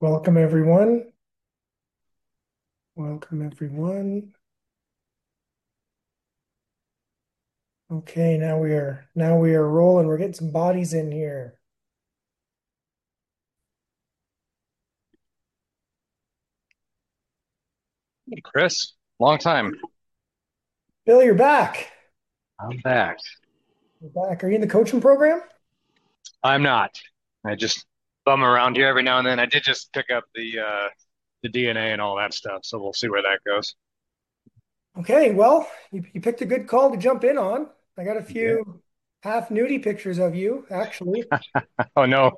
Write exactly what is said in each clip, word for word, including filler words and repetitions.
Welcome everyone. Welcome everyone. Okay, now we are now we are rolling. We're getting some bodies in here. Hey, Chris, long time. Bill, you're back. I'm back. You're back. Are you in the coaching program? I'm not. I just bum around here every now and then. I did just pick up the uh the D N A and all that stuff, so we'll see where that goes. Okay, well, you, you picked a good call to jump in on. I got a Yeah. few half nudie pictures of you, actually. Oh no.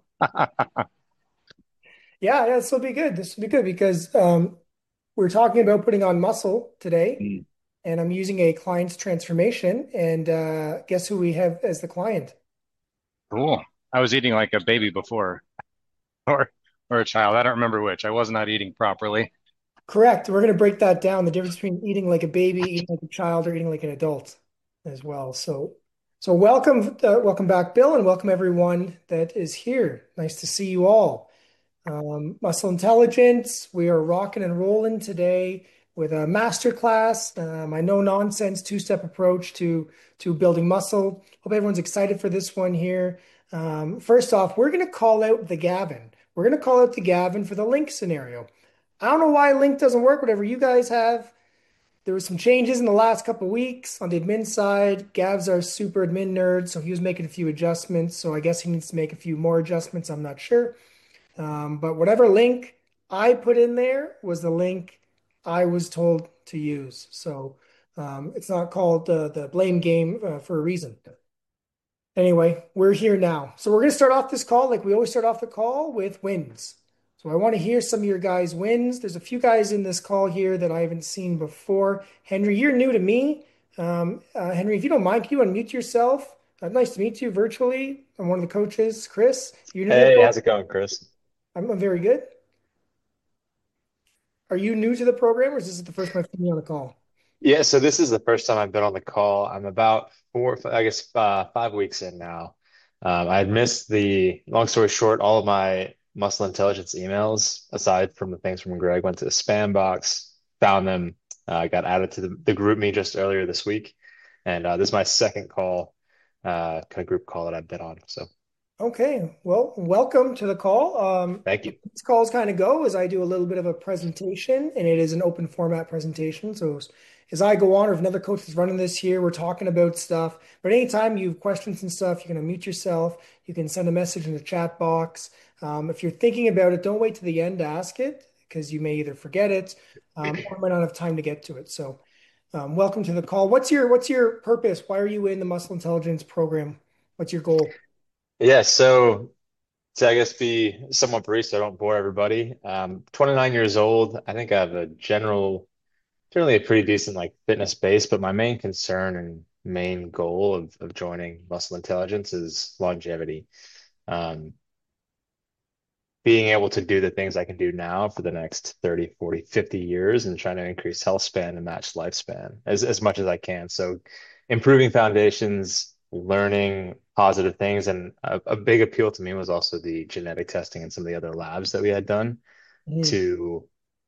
Yeah, yeah, this will be good. This will be good because um, we're talking about putting on muscle today, Mm, and I'm using a client's transformation. And uh, guess who we have as the client? cool. I was eating like a baby before, or or a child. I don't remember which. I was not eating properly. Correct. We're going to break that down, the difference between eating like a baby, eating like a child, or eating like an adult as well. So, so welcome, uh, welcome back, Bill, and welcome everyone that is here. Nice to see you all. Um, Muscle Intelligence, we are rocking and rolling today with a masterclass, uh, my no nonsense two step approach to to building muscle. Hope everyone's excited for this one here. Um, first off, we're going to call out the Gavin. We're going to call out the Gavin for the link scenario. I don't know why link doesn't work, whatever you guys have. There was some changes in the last couple of weeks on the admin side. Gav's our super admin nerd, so he was making a few adjustments. So I guess he needs to make a few more adjustments. I'm not sure. Um, but whatever link I put in there was the link I was told to use. So um, it's not called uh, the blame game uh, for a reason. Anyway, we're here now. So we're going to start off this call like we always start off the call with wins. So I want to hear some of your guys' wins. There's a few guys in this call here that I haven't seen before. Henry, you're new to me. Um, uh, Henry, if you don't mind, can you unmute yourself? Uh, nice to meet you virtually. I'm one of the coaches. Chris, you're new to the Hey, call. how's it going, Chris? I'm, I'm very good. Are you new to the program, or is this the first time I've seen you on the call? Yeah, so this is the first time I've been on the call. I'm about four, I guess, uh, five weeks in now. Um, I had missed the, long story short, all of my muscle intelligence emails, aside from the things from Greg, went to the spam box, found them, uh, got added to the, the group me just earlier this week. And uh, this is my second call, uh, kind of group call that I've been on. So Okay, well, welcome to the call. Um, thank you. these calls kind of go as I do a little bit of a presentation, and it is an open format presentation. So as, as I go on, or if another coach is running this here, we're talking about stuff. But anytime you have questions and stuff, you can unmute yourself. You can send a message in the chat box. Um, if you're thinking about it, don't wait to the end to ask it because you may either forget it um, or might not have time to get to it. So, um, welcome to the call. What's your what's your purpose? Why are you in the Muscle Intelligence program? What's your goal? Yeah, so to I guess be somewhat brief so I don't bore everybody. Um, twenty-nine years old. I think I have a general, generally a pretty decent like fitness base, but my main concern and main goal of, of joining Muscle Intelligence is longevity. Um, being able to do the things I can do now for the next thirty, forty, fifty years and trying to increase health span and match lifespan as, as much as I can. So improving foundations, learning positive things. And a, a big appeal to me was also the genetic testing and some of the other labs that we had done Mhm. to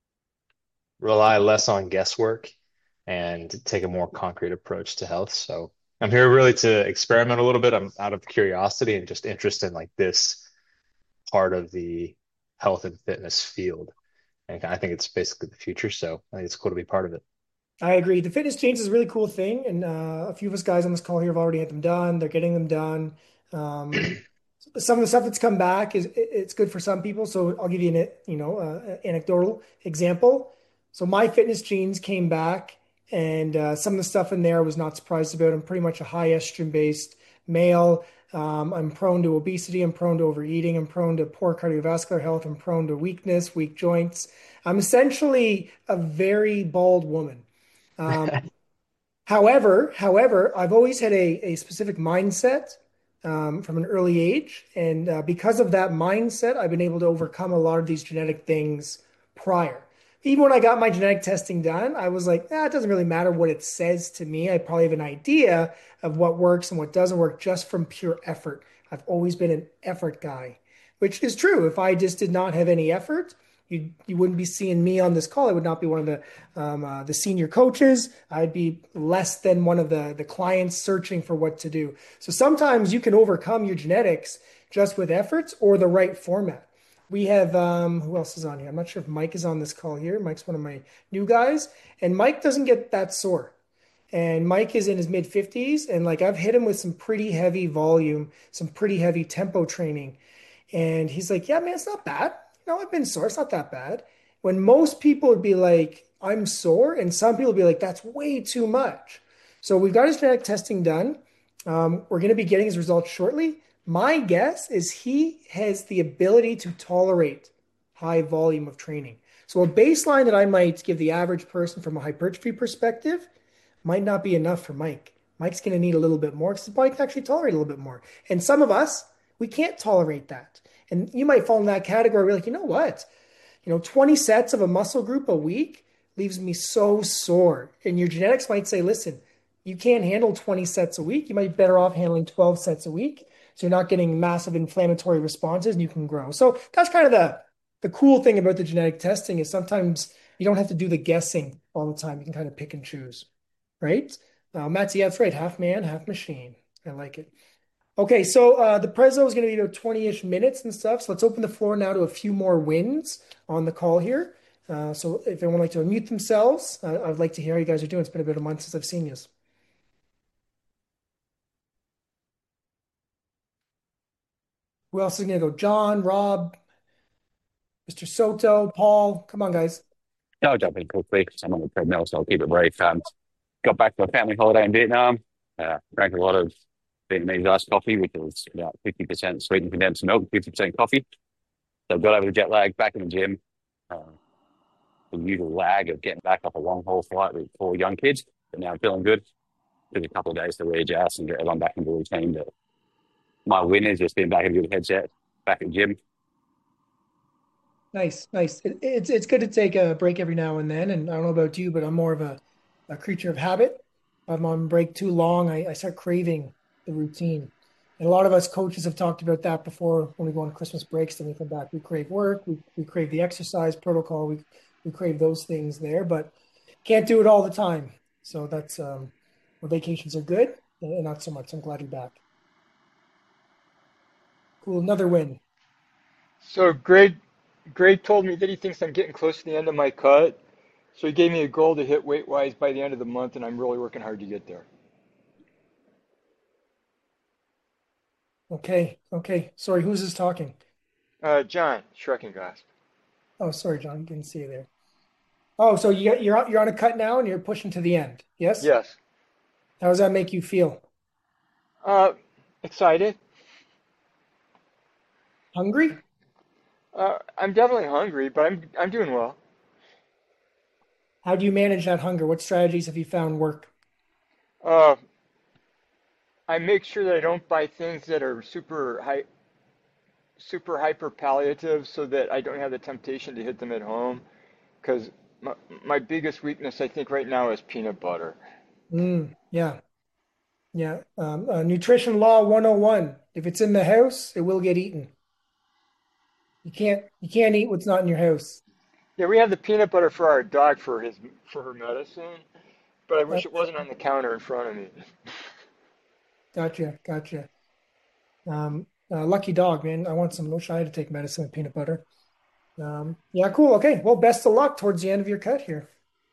rely less on guesswork and take a more concrete approach to health. So I'm here really to experiment a little bit. I'm out of curiosity and just interest in like this part of the health and fitness field. And I think it's basically the future. So I think it's cool to be part of it. I agree. The fitness change is a really cool thing, and uh, a few of us guys on this call here have already had them done. They're getting them done. Um, some of the stuff that's come back is it- it's good for some people. So I'll give you an you know uh, anecdotal example. So my fitness genes came back, and uh, some of the stuff in there I was not surprised about. I'm pretty much a high estrogen based male. Um, I'm prone to obesity. I'm prone to overeating. I'm prone to poor cardiovascular health. I'm prone to weakness, weak joints. I'm essentially a very bald woman. Um, however, however, I've always had a, a specific mindset um, from an early age, and uh, because of that mindset, I've been able to overcome a lot of these genetic things prior. Even when I got my genetic testing done, I was like, ah, it doesn't really matter what it says to me. I probably have an idea of what works and what doesn't work just from pure effort. I've always been an effort guy, which is true. If I just did not have any effort, You you wouldn't be seeing me on this call. I would not be one of the um, uh, the senior coaches. I'd be less than one of the the clients searching for what to do. So sometimes you can overcome your genetics just with efforts or the right format. We have um, who else is on here? I'm not sure if Mike is on this call here. Mike's one of my new guys, and Mike doesn't get that sore. And Mike is in his mid fifties, and like I've hit him with some pretty heavy volume, some pretty heavy tempo training. And he's like, yeah, man, it's not bad. You know, I've been sore. It's not that bad. When most people would be like, I'm sore. And some people would be like, that's way too much. So we've got his genetic testing done. Um, we're going to be getting his results shortly. My guess is he has the ability to tolerate high volume of training. So a baseline that I might give the average person from a hypertrophy perspective might not be enough for Mike. Mike's going to need a little bit more because Mike can actually tolerate a little bit more. And some of us, we can't tolerate that. And you might fall in that category. We're like, you know what? You know, twenty sets of a muscle group a week leaves me so sore. And your genetics might say, listen, you can't handle twenty sets a week. You might be better off handling twelve sets a week. So you're not getting massive inflammatory responses and you can grow. So that's kind of the, the cool thing about the genetic testing is sometimes you don't have to do the guessing all the time. You can kind of pick and choose, right? Uh, Matt's, yeah, that's right. Half man, half machine. I like it. Okay, so uh, the Prezzo is going to be about twenty-ish minutes and stuff. So let's open the floor now to a few more wins on the call here. Uh, so if anyone would like to unmute themselves, uh, I'd like to hear how you guys are doing. It's been about a month since I've seen you. Who else is going to go? John, Rob, Mister Soto, Paul. Come on, guys. I'll jump in quickly because I'm on the treadmill, so I'll keep it brief. Um, got back from a family holiday in Vietnam. Uh, drank a lot of Vietnamese iced coffee, which is about fifty percent sweetened condensed milk, fifty percent coffee. So got over the jet lag, back in the gym. Uh, the usual lag of getting back off a long haul flight with four young kids, but now I'm feeling good. Took a couple of days to readjust and get everyone back into the routine. But my win is just being back in a good headset, back at the gym. Nice, nice. It, it's it's good to take a break every now and then. And I don't know about you, but I'm more of a, a creature of habit. If I'm on break too long, I, I start craving the routine. And a lot of us coaches have talked about that before when we go on Christmas breaks, then we come back. We crave work, we, we crave the exercise protocol, we we crave those things there, but can't do it all the time. So that's um where vacations are good and not so much. I'm glad you're back. Cool, another win. So Greg, Greg told me that he thinks I'm getting close to the end of my cut. So he gave me a goal to hit weight wise by the end of the month, and I'm really working hard to get there. Okay, okay. Sorry, who's this talking? Uh, John Schreckengast. Oh, sorry, John, didn't see you there. Oh, so you you're on- you're on a cut now and you're pushing to the end. Yes? Yes. How does that make you feel? Uh, excited. Hungry? Uh, I'm definitely hungry, but I'm I'm doing well. How do you manage that hunger? What strategies have you found work? Uh, I make sure that I don't buy things that are super high, super hyper palliative, so that I don't have the temptation to hit them at home. Because my my biggest weakness, I think, right now is peanut butter. Mm, yeah, yeah. Um, uh, Nutrition Law one oh one. If it's in the house, it will get eaten. You can't you can't eat what's not in your house. Yeah, we have the peanut butter for our dog for his for her medicine, but I Uh, wish it wasn't on the counter in front of me. Gotcha, gotcha. Um, uh, lucky dog, man. I want some. Wish I had to take medicine with peanut butter. Um, yeah, cool. Okay. Well, best of luck towards the end of your cut here.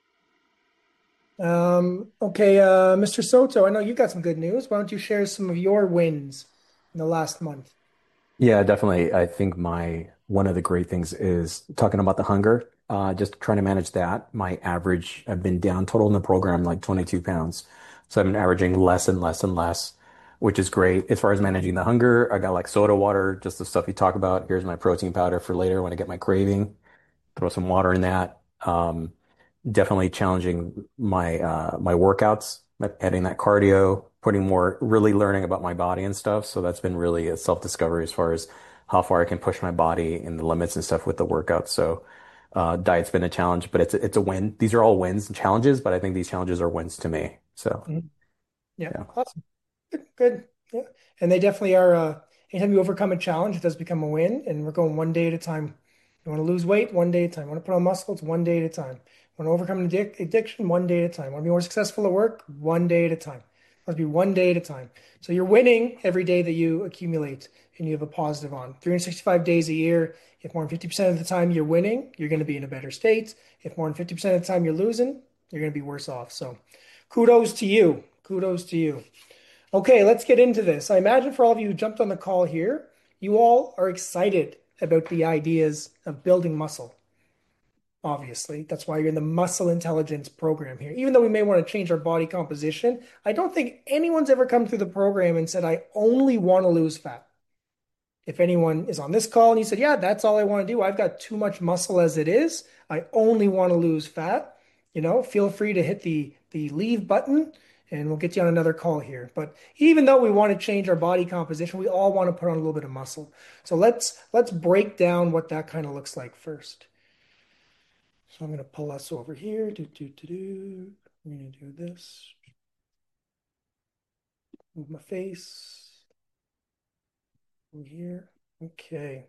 Um, okay, uh, Mister Soto, I know you got some good news. Why don't you share some of your wins in the last month? Yeah, definitely. I think my one of the great things is talking about the hunger, uh, just trying to manage that. My average, I've been down total in the program like twenty-two pounds. So I've been averaging less and less and less, which is great. As far as managing the hunger, I got like soda water, just the stuff you talk about. Here's my protein powder for later when I get my craving. Throw some water in that. Um, definitely challenging my uh my workouts, like adding that cardio, putting more, really learning about my body and stuff. So that's been really a self-discovery as far as how far I can push my body and the limits and stuff with the workouts. So uh diet's been a challenge, but it's a, it's a win. These are all wins and challenges, but I think these challenges are wins to me. So Mhm. Yeah, yeah. awesome. Good, good. Yeah. And they definitely are uh anytime you overcome a challenge, it does become a win, and we're going one day at a time. You want to lose weight one day at a time. You want to put on muscle, it's one day at a time. You want to overcome an addic- addiction one day at a time. You want to be more successful at work one day at a time. It must be one day at a time. So you're winning every day that you accumulate and you have a positive on. three hundred sixty-five days a year, if more than fifty percent of the time you're winning, you're going to be in a better state. If more than fifty percent of the time you're losing, you're going to be worse off. So kudos to you. Kudos to you. Okay, let's get into this. I imagine for all of you who jumped on the call here, you all are excited about the ideas of building muscle. Obviously, that's why you're in the muscle intelligence program here. Even though we may want to change our body composition, I don't think anyone's ever come through the program and said, I only want to lose fat. If anyone is on this call and you said, yeah, that's all I want to do. I've got too much muscle as it is. I only want to lose fat. You know, feel free to hit the, the leave button and we'll get you on another call here. But even though we want to change our body composition, we all want to put on a little bit of muscle. So let's let's break down what that kind of looks like first. So I'm going to pull us over here. Do, do, do, do. I'm going to do this. Move my face. Over here. Okay.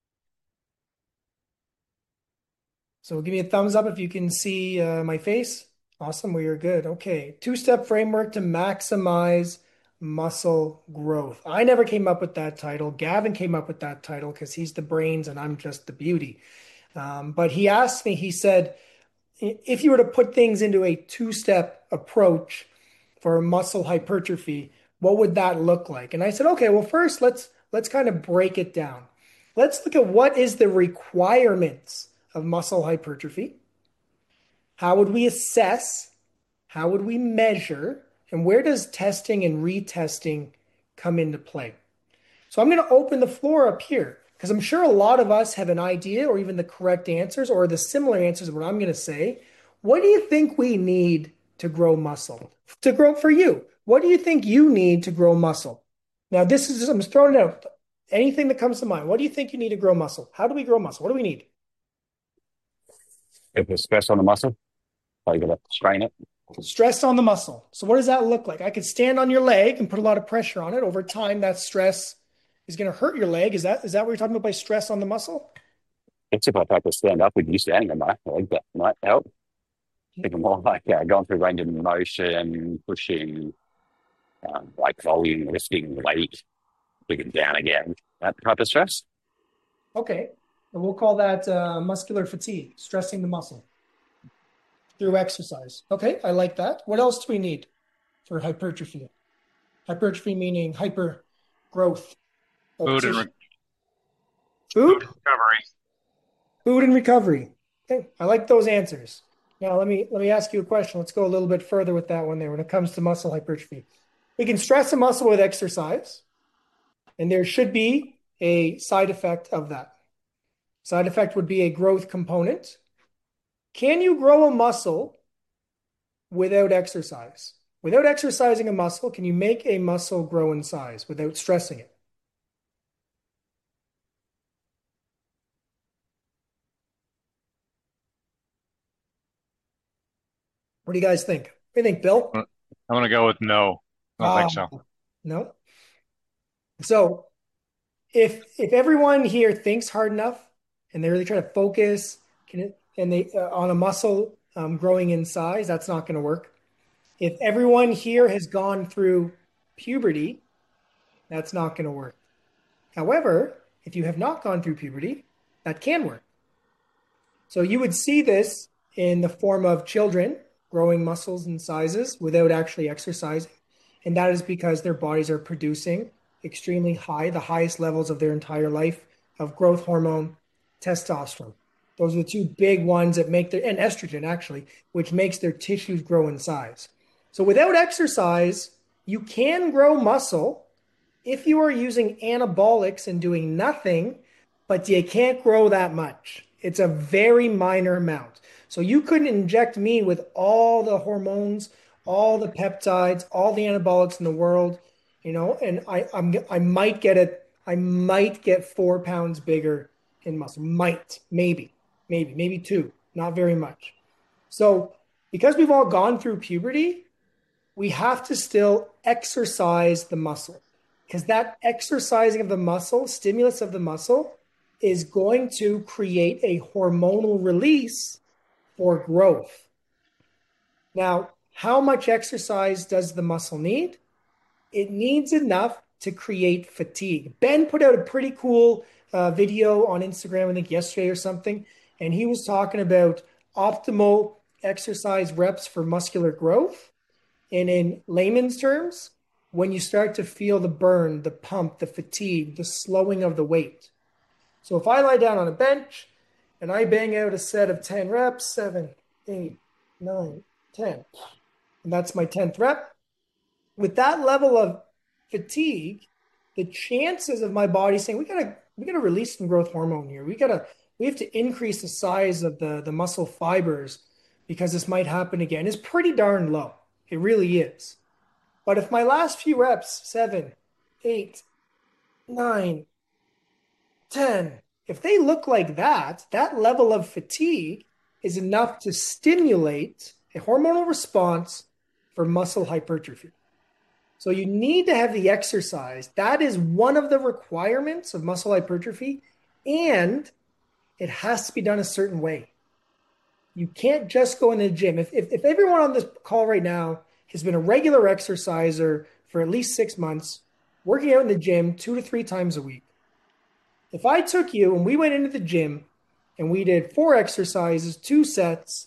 So give me a thumbs up if you can see uh, my face. Awesome, we are good. Okay, two-step framework to maximize muscle growth. I never came up with that title. Gavin came up with that title because he's the brains and I'm just the beauty. Um, but he asked me, he said, if you were to put things into a two-step approach for muscle hypertrophy, what would that look like? And I said, okay, well, first let's let's kind of break it down. Let's look at what is the requirements of muscle hypertrophy. How would we assess? How would we measure? And where does testing and retesting come into play? So I'm going to open the floor up here because I'm sure a lot of us have an idea or even the correct answers or the similar answers of what I'm going to say. What do you think we need to grow muscle? To grow for you? What do you think you need to grow muscle? Now, this is, I'm just throwing it out. Anything that comes to mind. What do you think you need to grow muscle? How do we grow muscle? What do we need? If there's stress on the muscle, so you gotta strain it. Stress on the muscle. So what does that look like? I could stand on your leg and put a lot of pressure on it. Over time, that stress is going to hurt your leg. Is that is that what you're talking about by stress on the muscle? It's if I try to stand up with you standing on my leg, that might help. Think more like uh, going through range of motion, pushing, um, like volume, lifting weight, putting it down again. That type of stress. Okay. And we'll call that uh, muscular fatigue, stressing the muscle through exercise. Okay, I like that. What else do we need for hypertrophy? Hypertrophy meaning hyper growth. Food and, re- Food? food and recovery. Food and recovery. Okay, I like those answers. Now let me let me ask you a question. Let's go a little bit further with that one there when it comes to muscle hypertrophy. We can stress a muscle with exercise, and there should be a side effect of that. Side effect would be a growth component. Can you grow a muscle without exercise? Without exercising a muscle, can you make a muscle grow in size without stressing it? What do you guys think? What do you think, Bill? I'm going to go with no. I don't Uh, think so. no. So if if everyone here thinks hard enough and they really try to focus can it, and they uh, on a muscle um, growing in size, that's not going to work. If everyone here has gone through puberty, that's not going to work. However, if you have not gone through puberty, that can work. So you would see this in the form of children growing muscles and sizes without actually exercising. And that is because their bodies are producing extremely high, the highest levels of their entire life of growth hormone, testosterone. Those are the two big ones that make their, and estrogen actually, which makes their tissues grow in size. So without exercise, you can grow muscle if you are using anabolics and doing nothing, but you can't grow that much. It's a very minor amount. So you couldn't inject me with all the hormones, all the peptides, all the anabolics in the world, you know, and I I'm, I might get it. I might get four pounds bigger in muscle. Might, maybe, maybe, maybe two. Not very much. So because we've all gone through puberty, we have to still exercise the muscle because that exercising of the muscle, stimulus of the muscle, is going to create a hormonal release for growth. Now, how much exercise does the muscle need? It needs enough to create fatigue. Ben put out a pretty cool uh, video on Instagram, I think yesterday or something, and he was talking about optimal exercise reps for muscular growth. And in layman's terms, when you start to feel the burn, the pump, the fatigue, the slowing of the weight. So if I lie down on a bench and I bang out a set of ten reps, seven, eight, nine, ten, and that's my tenth rep, with that level of fatigue, the chances of my body saying, we gotta, we gotta release some growth hormone here. We gotta, we have to increase the size of the, the muscle fibers because this might happen again, is pretty darn low. It really is. But if my last few reps, seven, eight, nine, ten, if they look like that, that level of fatigue is enough to stimulate a hormonal response for muscle hypertrophy. So you need to have the exercise. That is one of the requirements of muscle hypertrophy, and it has to be done a certain way. You can't just go in the gym. If, if, if everyone on this call right now has been a regular exerciser for at least six months, working out in the gym two to three times a week, if I took you and we went into the gym and we did four exercises, two sets,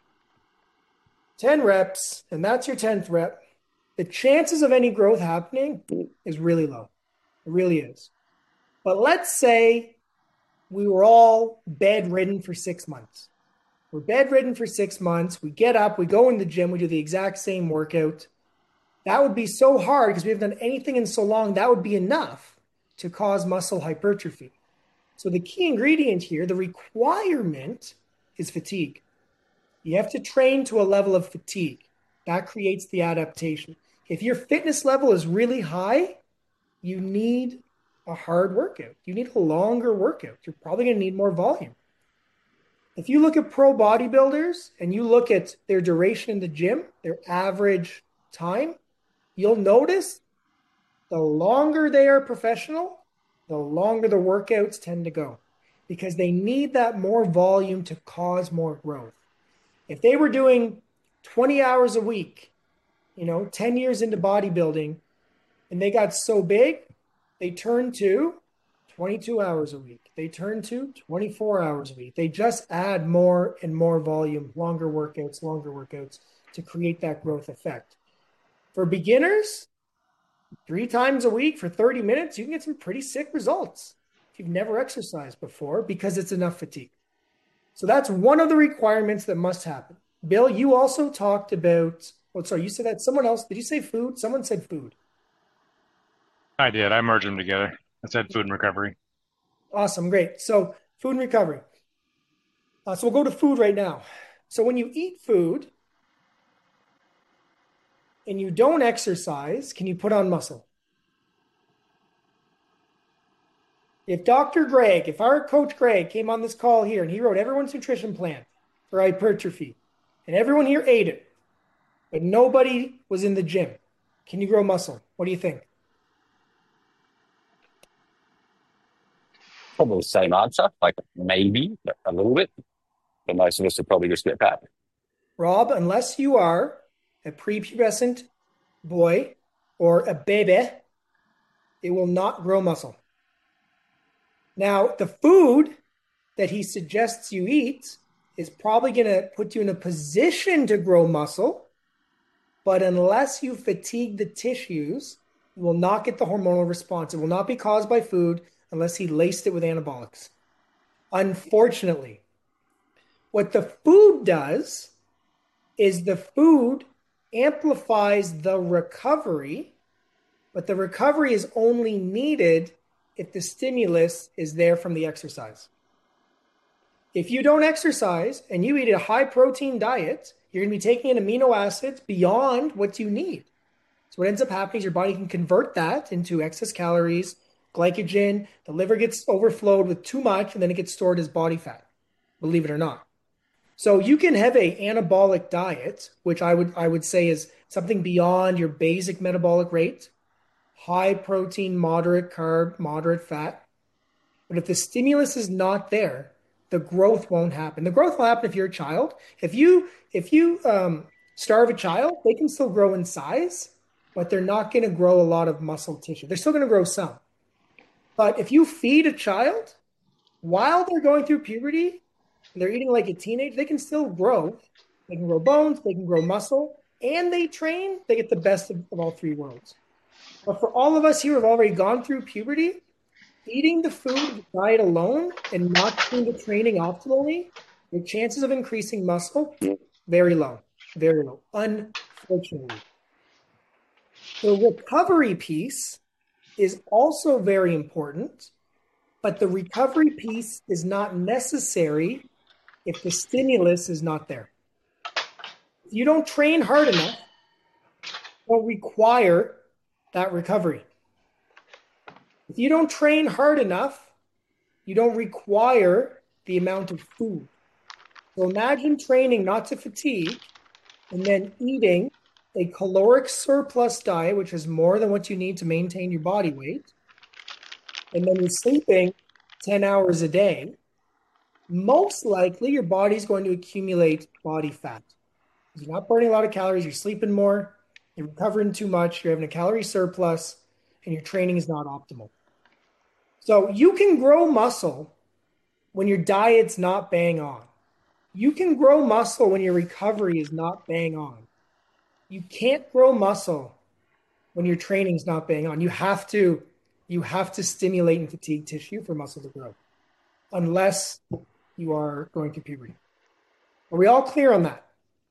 ten reps, and that's your tenth rep, the chances of any growth happening is really low. It really is. But let's say we were all bedridden for six months. We're bedridden for six months. We get up, we go in the gym, we do the exact same workout. That would be so hard because we haven't done anything in so long. That would be enough to cause muscle hypertrophy. So the key ingredient here, the requirement, is fatigue. You have to train to a level of fatigue. That creates the adaptation. If your fitness level is really high, you need a hard workout. You need a longer workout. You're probably going to need more volume. If you look at pro bodybuilders and you look at their duration in the gym, their average time, you'll notice the longer they are professional, the longer the workouts tend to go because they need that more volume to cause more growth. If they were doing twenty hours a week, you know, ten years into bodybuilding, and they got so big, they turned to twenty-two hours a week. They turn to twenty-four hours a week. They just add more and more volume, longer workouts, longer workouts to create that growth effect. For beginners, three times a week for thirty minutes, you can get some pretty sick results if you've never exercised before because it's enough fatigue. So that's one of the requirements that must happen. Bill, you also talked about, oh, sorry, you said that someone else, did you say food? Someone said food. I did. I merged them together. I said food and recovery. Awesome. Great. So food and recovery. Uh, so we'll go to food right now. So when you eat food and you don't exercise, can you put on muscle? If Doctor Greg, if our coach Greg came on this call here and he wrote everyone's nutrition plan for hypertrophy and everyone here ate it, but nobody was in the gym, can you grow muscle? What do you think? Probably the same answer, like maybe a little bit, but most of us would probably just get fat. Rob, unless you are a prepubescent boy or a baby, it will not grow muscle. Now, the food that he suggests you eat is probably going to put you in a position to grow muscle, but unless you fatigue the tissues, you will not get the hormonal response. It will not be caused by food unless he laced it with anabolics. Unfortunately, what the food does is the food amplifies the recovery, but the recovery is only needed if the stimulus is there from the exercise. If you don't exercise and you eat a high protein diet, you're going to be taking in amino acids beyond what you need. So what ends up happening is your body can convert that into excess calories, glycogen. The liver gets overflowed with too much, and then it gets stored as body fat, believe it or not. So you can have a anabolic diet, which I would I would say is something beyond your basic metabolic rate, high protein, moderate carb, moderate fat. But if the stimulus is not there, the growth won't happen. The growth will happen if you're a child. If you if you um, starve a child, they can still grow in size, but they're not going to grow a lot of muscle tissue. They're still going to grow some. But if you feed a child while they're going through puberty, and they're eating like a teenager, they can still grow. They can grow bones, they can grow muscle, and they train. They get the best of, of all three worlds. But for all of us here who have already gone through puberty, eating the food diet alone and not doing the training optimally, your chances of increasing muscle, very low, very low, unfortunately. The recovery piece is also very important, but the recovery piece is not necessary if the stimulus is not there. If you don't train hard enough, you don't require that recovery. If you don't train hard enough, you don't require the amount of food. So imagine training not to fatigue and then eating a caloric surplus diet, which is more than what you need to maintain your body weight, and then you're sleeping ten hours a day. Most likely your body's going to accumulate body fat. You're not burning a lot of calories, you're sleeping more, you're recovering too much, you're having a calorie surplus, and your training is not optimal. So you can grow muscle when your diet's not bang on. You can grow muscle when your recovery is not bang on. You can't grow muscle when your training is not bang on. You have to, you have to stimulate and fatigue tissue for muscle to grow, unless you are going through puberty. Are we all clear on that?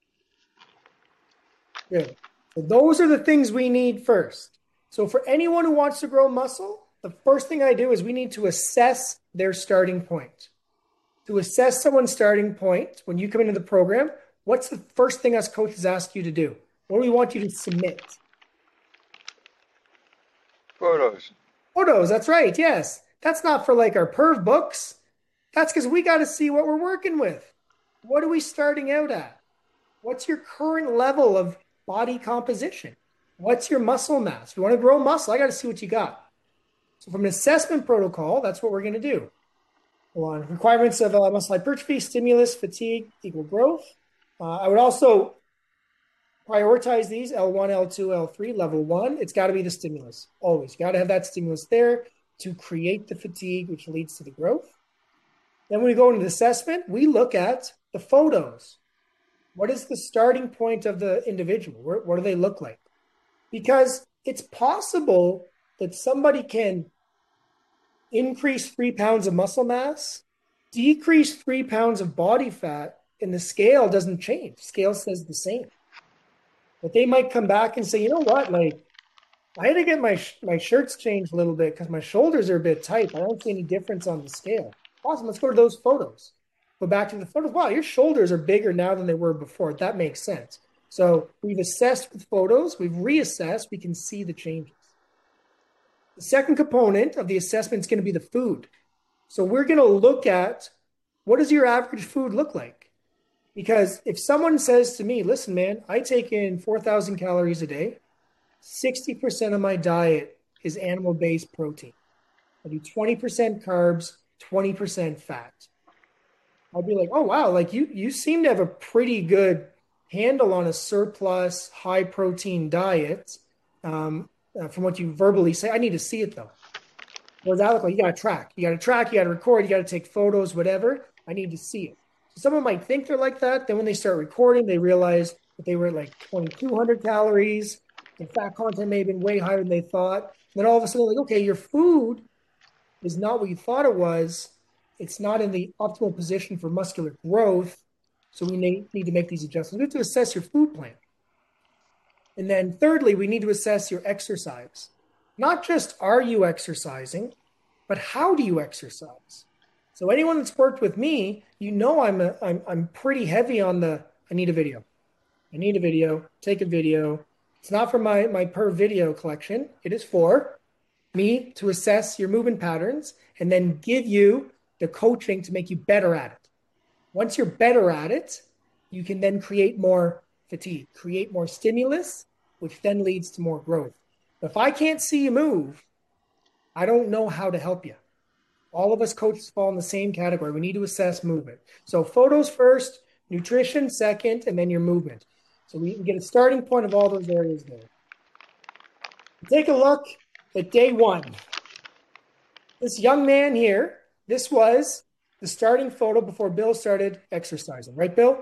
Good. So those are the things we need first. So for anyone who wants to grow muscle, the first thing I do is we need to assess their starting point. To assess someone's starting point, when you come into the program, what's the first thing us coaches ask you to do? What do we want you to submit? Photos. Photos, that's right, yes. That's not for like our perv books. That's because we got to see what we're working with. What are we starting out at? What's your current level of body composition? What's your muscle mass? If you want to grow muscle, I got to see what you got. So from an assessment protocol, that's what we're going to do. Hold on. Requirements of uh, muscle hypertrophy, stimulus, fatigue, equal growth. Uh, I would also prioritize these, L one, L two, L three. Level one, it's got to be the stimulus. Always. You got to have that stimulus there to create the fatigue, which leads to the growth. Then when we go into the assessment, we look at the photos. What is the starting point of the individual? What, what do they look like? Because it's possible that somebody can increase three pounds of muscle mass, decrease three pounds of body fat, and the scale doesn't change. The scale says the same. But they might come back and say, you know what, like, I had to get my sh- my shirts changed a little bit because my shoulders are a bit tight. I don't see any difference on the scale. Awesome, let's go to those photos. Go back to the photos. Wow, your shoulders are bigger now than they were before. That makes sense. So we've assessed with photos, we've reassessed, we can see the changes. The second component of the assessment is going to be the food. So we're going to look at, what does your average food look like? Because if someone says to me, listen, man, I take in four thousand calories a day, sixty percent of my diet is animal-based protein. I do twenty percent carbs, twenty percent fat. I'd be like, oh, wow, like you, you seem to have a pretty good handle on a surplus, high-protein diet. Um, uh, from what you verbally say, I need to see it, though. What does that look like? You got to track. You got to track, you got to record, you got to take photos, whatever. I need to see it. So someone might think they're like that. Then when they start recording, they realize that they were at like twenty-two hundred calories. The fat content may have been way higher than they thought. And then all of a sudden, like, okay, your food is not what you thought it was. It's not in the optimal position for muscular growth. So we need, need to make these adjustments. We have to assess your food plan. And then thirdly, we need to assess your exercise. Not just are you exercising, but how do you exercise? So anyone that's worked with me, you know I'm a, I'm I'm pretty heavy on the I need a video. I need a video, take a video. It's not for my, my per video collection. It is for me to assess your movement patterns and then give you the coaching to make you better at it. Once you're better at it, you can then create more fatigue, create more stimulus, which then leads to more growth. If I can't see you move, I don't know how to help you. All of us coaches fall in the same category. We need to assess movement. So photos first, nutrition second, and then your movement. So we can get a starting point of all those areas there. Take a look at day one. This young man here, this was the starting photo before Bill started exercising. Right, Bill?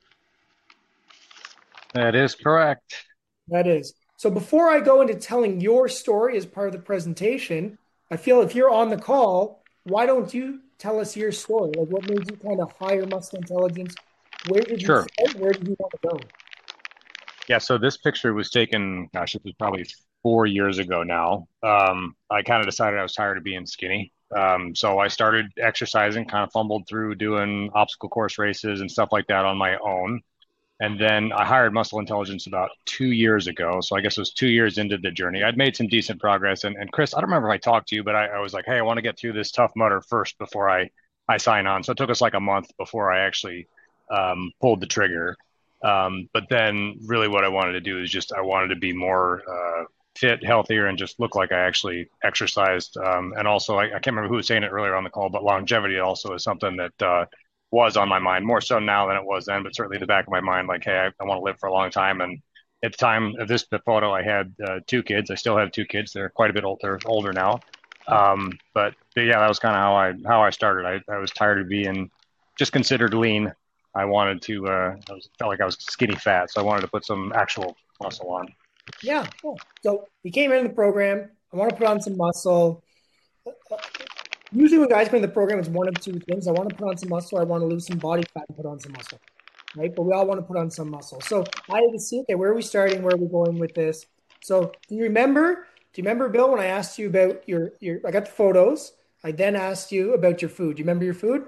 That is correct. That is. So before I go into telling your story as part of the presentation, I feel if you're on the call, why don't you tell us your story? Like what made you kind of hire Muscle Intelligence? Where did you Sure. start? Where did you want to go? Yeah, so this picture was taken, gosh, it was probably four years ago now. Um, I kind of decided I was tired of being skinny. Um, so I started exercising, kind of fumbled through doing obstacle course races and stuff like that on my own. And then I hired Muscle Intelligence about two years ago. So I guess it was two years into the journey. I'd made some decent progress. And, and Chris, I don't remember if I talked to you, but I, I was like, hey, I want to get through this Tough Mudder first before I, I sign on. So it took us like a month before I actually um, pulled the trigger. Um, but then really what I wanted to do is just I wanted to be more uh, fit, healthier, and just look like I actually exercised. Um, and also, I, I can't remember who was saying it earlier on the call, but longevity also is something that uh, was on my mind, more so now than it was then, but certainly in the back of my mind, like, hey, I, I want to live for a long time. And at the time of this photo, I had uh, two kids. I still have two kids. They're quite a bit older, older now. Um, but, but yeah, that was kind of how I how I started. I, I was tired of being just considered lean. I wanted to, uh, I was, felt like I was skinny fat, so I wanted to put some actual muscle on. Yeah, cool. So you came into the program. I want to put on some muscle. Usually when guys come in the program, it's one of two things. I want to put on some muscle. I want to lose some body fat and put on some muscle, right? But we all want to put on some muscle. So I had to see, okay, where are we starting? Where are we going with this? So do you remember, do you remember, Bill, when I asked you about your, your, I got the photos. I then asked you about your food. Do you remember your food?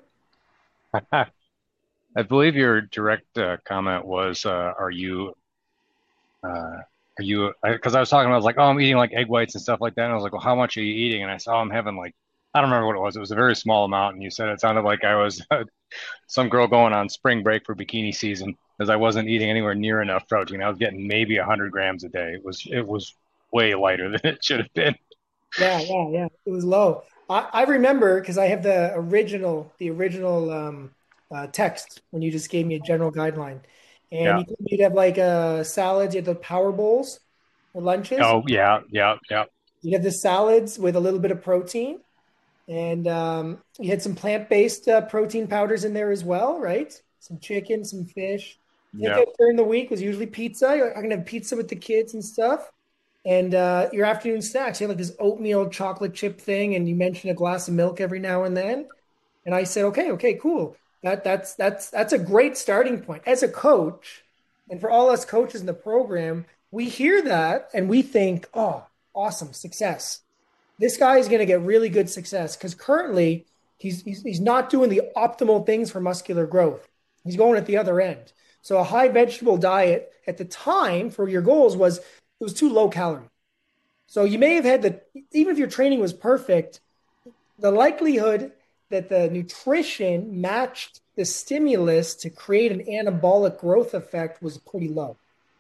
I believe your direct uh, comment was, uh, "Are you, uh, are you?" Because I, I was talking, I was like, "Oh, I'm eating like egg whites and stuff like that." And I was like, "Well, how much are you eating?" And I saw I'm having like, I don't remember what it was. It was a very small amount, and you said it sounded like I was some girl going on spring break for bikini season because I wasn't eating anywhere near enough protein. I was getting maybe one hundred grams a day. It was it was way lighter than it should have been. Yeah, yeah, yeah. It was low. I, I remember because I have the original, the original um, uh, text when you just gave me a general guideline. And Yeah. you, you'd have like uh, salads, you had the power bowls for lunches. Oh, yeah, yeah, yeah. You had the salads with a little bit of protein. And um, you had some plant-based uh, protein powders in there as well, right? Some chicken, some fish. Yeah. Takeout during the week was usually pizza. I'm going to have pizza with the kids and stuff. And uh, your afternoon snacks, you had like this oatmeal chocolate chip thing, and you mentioned a glass of milk every now and then. And I said, okay, okay, cool. That that's that's that's a great starting point. As a coach, and for all us coaches in the program, we hear that and we think, oh, awesome, success. This guy is going to get really good success because currently he's, he's he's not doing the optimal things for muscular growth. He's going at the other end. So a high vegetable diet at the time for your goals was it was too low calorie. So you may have had the, even if your training was perfect, the likelihood that the nutrition matched the stimulus to create an anabolic growth effect was pretty low.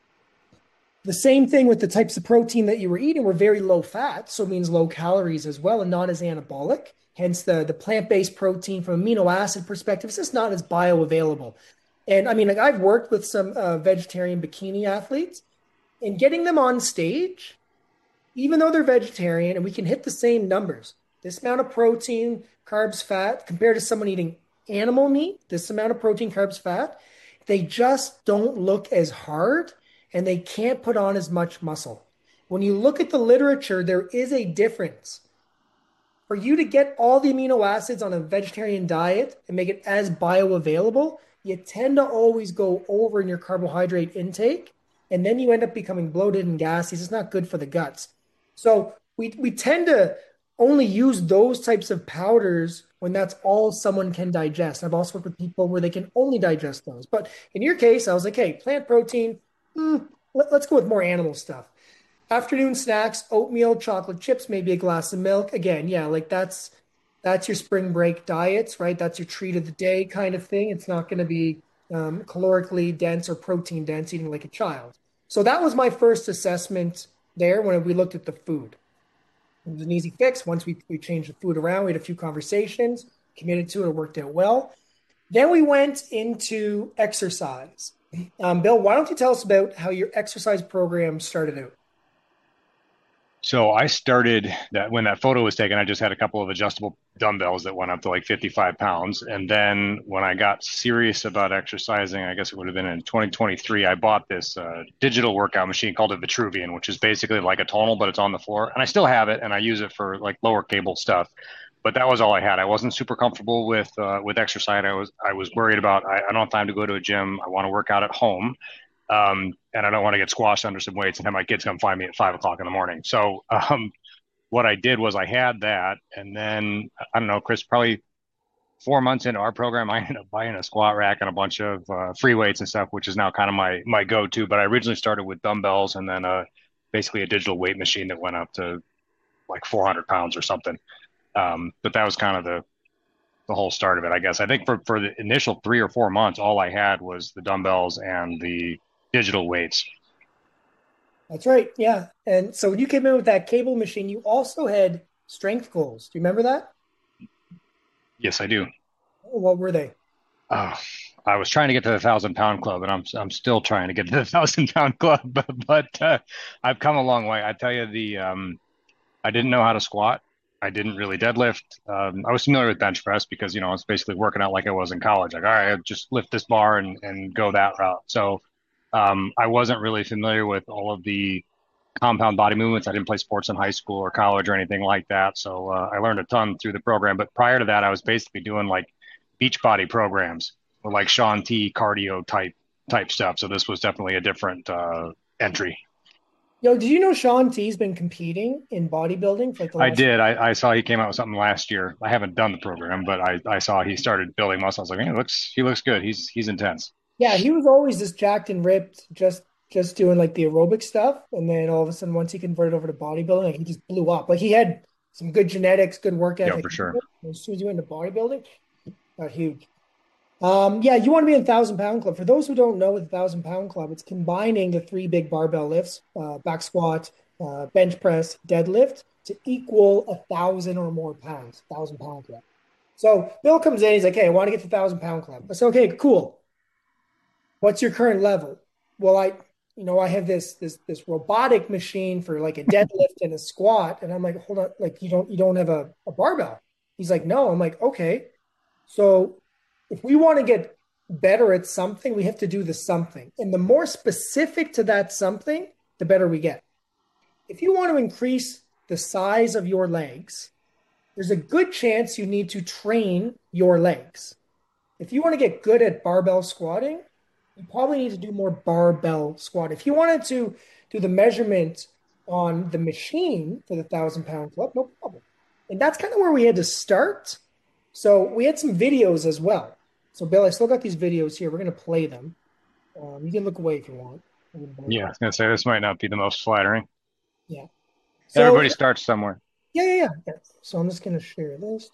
The same thing with the types of protein that you were eating were very low fat, so it means low calories as well and not as anabolic. Hence the, the plant-based protein from amino acid perspective, it's just not as bioavailable. And I mean, like I've worked with some uh, vegetarian bikini athletes, and getting them on stage, even though they're vegetarian, and we can hit the same numbers, this amount of protein, carbs, fat, compared to someone eating animal meat, this amount of protein, carbs, fat, they just don't look as hard and they can't put on as much muscle. When you look at the literature, there is a difference. For you to get all the amino acids on a vegetarian diet and make it as bioavailable, you tend to always go over in your carbohydrate intake, and then you end up becoming bloated and gassy. It's not good for the guts. So we, we tend to only use those types of powders when that's all someone can digest. I've also worked with people where they can only digest those. But in your case, I was like, hey, plant protein, mm, let, let's go with more animal stuff. Afternoon snacks, oatmeal, chocolate chips, maybe a glass of milk. Again, yeah, like that's that's your spring break diets, right? That's your treat of the day kind of thing. It's not going to be um, calorically dense or protein dense, eating like a child. So that was my first assessment there when we looked at the food. It was an easy fix. Once we, we changed the food around, we had a few conversations, committed to it, it worked out well. Then we went into exercise. Um, Bill, why don't you tell us about how your exercise program started out? So I started that when that photo was taken, I just had a couple of adjustable dumbbells that went up to like fifty-five pounds. And then when I got serious about exercising, I guess it would have been in twenty twenty-three, I bought this uh, digital workout machine called a Vitruvian, which is basically like a tonal, but it's on the floor. And I still have it and I use it for like lower cable stuff. But that was all I had. I wasn't super comfortable with uh, with exercise. I was I was worried about I, I don't have time to go to a gym. I want to work out at home. Um, and I don't want to get squashed under some weights and have my kids come find me at five o'clock in the morning. So um, what I did was I had that, and then I don't know, Chris, probably four months into our program, I ended up buying a squat rack and a bunch of uh, free weights and stuff, which is now kind of my my go-to. But I originally started with dumbbells and then uh, basically a digital weight machine that went up to like four hundred pounds or something. Um, but that was kind of the the whole start of it, I guess. I think for for the initial three or four months, all I had was the dumbbells and the digital weights. That's right. Yeah. And so when you came in with that cable machine, you also had strength goals. Do you remember that? Yes, I do. What were they? Oh, I was trying to get to the thousand pound club, and I'm I'm still trying to get to the thousand pound club, but but uh, I've come a long way. I tell you, the um, I didn't know how to squat. I didn't really deadlift. Um, I was familiar with bench press because you know I was basically working out like I was in college. Like, all right, just lift this bar and and go that route. So um, I wasn't really familiar with all of the compound body movements. I didn't play sports in high school or college or anything like that. So uh, I learned a ton through the program. But prior to that, I was basically doing like beach body programs or like Shaun T cardio type type stuff. So this was definitely a different uh, entry. Yo, did you know Shaun T's been competing in bodybuilding for like the I last? did. I, I saw he came out with something last year. I haven't done the program, but I, I saw he started building muscle. I was like, man, he looks he looks good. He's he's intense. Yeah, he was always just jacked and ripped, just just doing like the aerobic stuff, and then all of a sudden, once he converted over to bodybuilding, like he just blew up. Like he had some good genetics, good work Yeah, ethic. for sure. As soon as he went into bodybuilding, got huge. Um, yeah, you want to be in the thousand pound club. For those who don't know, with the thousand pound club, it's combining the three big barbell lifts, uh, back squat, uh, bench press, deadlift, to equal a thousand or more pounds, thousand pound club. So Bill comes in, he's like, "Hey, I want to get to the thousand pound club." I said, "Okay, cool. What's your current level?" Well, I, you know, I have this this this robotic machine for like a deadlift and a squat, and I'm like, "Hold on, like you don't you don't have a, a barbell?" He's like, "No." I'm like, "Okay." So if we want to get better at something, we have to do the something. And the more specific to that something, the better we get. If you want to increase the size of your legs, there's a good chance you need to train your legs. If you want to get good at barbell squatting, you probably need to do more barbell squat. If you wanted to do the measurement on the machine for the thousand pound club, no problem. And that's kind of where we had to start. So we had some videos as well. So Bill, I still got these videos here. We're going to play them. Um, you can look away if you want. Yeah, I was gonna say this might not be the most flattering. Yeah. So Everybody starts somewhere. yeah, yeah, yeah. yeah. So I'm just going to share this.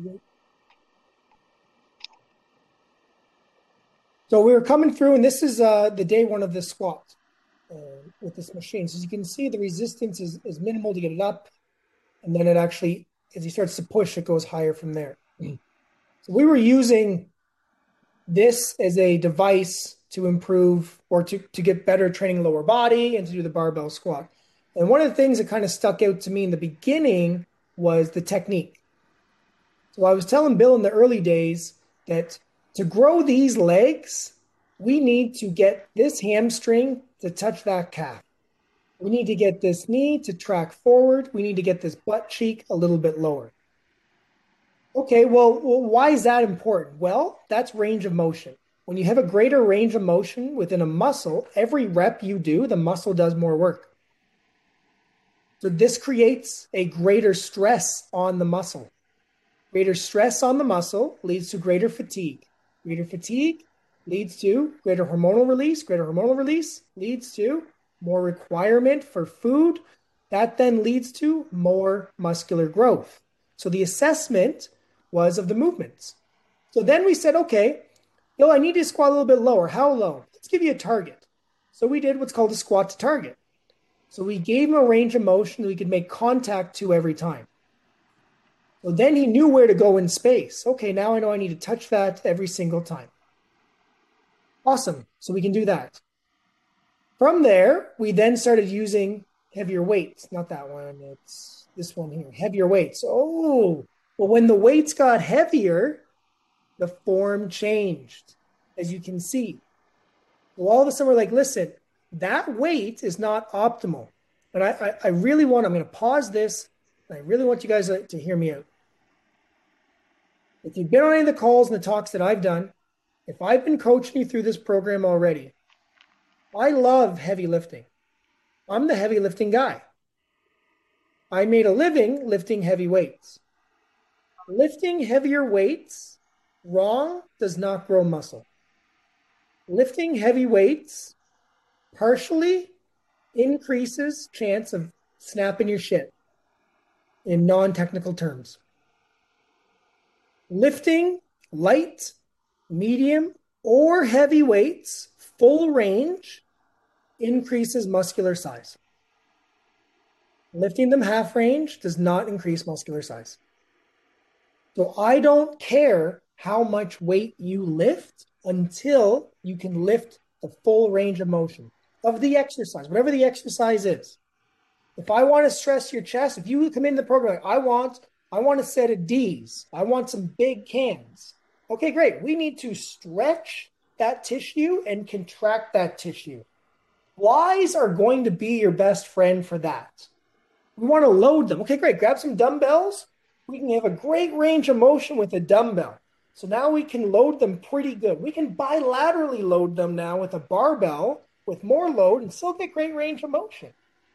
So we were coming through, and this is uh, the day one of this squat uh, with this machine. So as you can see, the resistance is, is minimal to get it up. And then it actually, as he starts to push, it goes higher from there. So we were using this as a device to improve or to, to get better training lower body and to do the barbell squat. And one of the things that kind of stuck out to me in the beginning was the technique. So I was telling Bill in the early days that to grow these legs, we need to get this hamstring to touch that calf. We need to get this knee to track forward. We need to get this butt cheek a little bit lower. Okay, well, well, why is that important? Well, that's range of motion. When you have a greater range of motion within a muscle, every rep you do, the muscle does more work. So this creates a greater stress on the muscle. Greater stress on the muscle leads to greater fatigue. Greater fatigue leads to greater hormonal release. Greater hormonal release leads to more requirement for food. That then leads to more muscular growth. So the assessment was of the movements. So then we said, okay, Bill, I need to squat a little bit lower. How low? Let's give you a target. So we did what's called a squat to target. So we gave him a range of motion that we could make contact to every time. So then he knew where to go in space. Okay, now I know I need to touch that every single time. Awesome. So we can do that. From there, we then started using heavier weights. Not that one. It's this one here. Heavier weights. Oh, well, when the weights got heavier, the form changed, as you can see. Well, all of a sudden, we're like, listen, that weight is not optimal. And I, I, I really want, I'm going to pause this. I really want you guys to, to hear me out. If you've been on any of the calls and the talks that I've done, if I've been coaching you through this program already, I love heavy lifting. I'm the heavy lifting guy. I made a living lifting heavy weights. Lifting heavier weights wrong does not grow muscle. Lifting heavy weights partially increases chance of snapping your shit in non-technical terms. Lifting light, medium, or heavy weights, full range, increases muscular size. Lifting them half range does not increase muscular size. So I don't care how much weight you lift until you can lift the full range of motion of the exercise, whatever the exercise is. If I want to stress your chest, if you come in the program, like, I want, I want a set of D's, I want some big cans. Okay, great. We need to stretch that tissue and contract that tissue. Flies are going to be your best friend for that. We want to load them. Okay, great. Grab some dumbbells. We can have a great range of motion with a dumbbell. So now we can load them pretty good. We can bilaterally load them now with a barbell with more load and still get great range of motion.